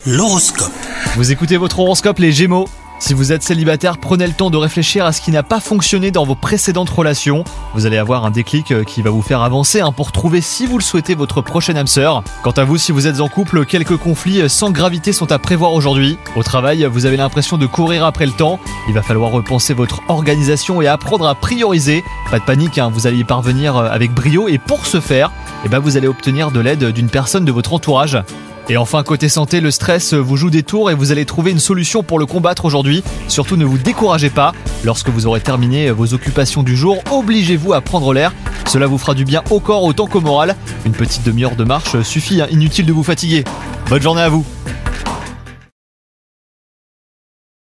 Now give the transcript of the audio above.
L'horoscope. Vous écoutez votre horoscope les Gémeaux. Si vous êtes célibataire, prenez le temps de réfléchir à ce qui n'a pas fonctionné dans vos précédentes relations. Vous allez avoir un déclic qui va vous faire avancer pour trouver, si vous le souhaitez, votre prochaine âme sœur. Quant à vous, si vous êtes en couple, quelques conflits sans gravité sont à prévoir aujourd'hui. Au travail, vous avez l'impression de courir après le temps. Il va falloir repenser votre organisation et apprendre à prioriser. Pas de panique, vous allez y parvenir avec brio et pour ce faire, vous allez obtenir de l'aide d'une personne de votre entourage. Et enfin, côté santé, le stress vous joue des tours et vous allez trouver une solution pour le combattre aujourd'hui. Surtout, ne vous découragez pas. Lorsque vous aurez terminé vos occupations du jour, obligez-vous à prendre l'air. Cela vous fera du bien au corps autant qu'au moral. Une petite demi-heure de marche suffit, inutile de vous fatiguer. Bonne journée à vous.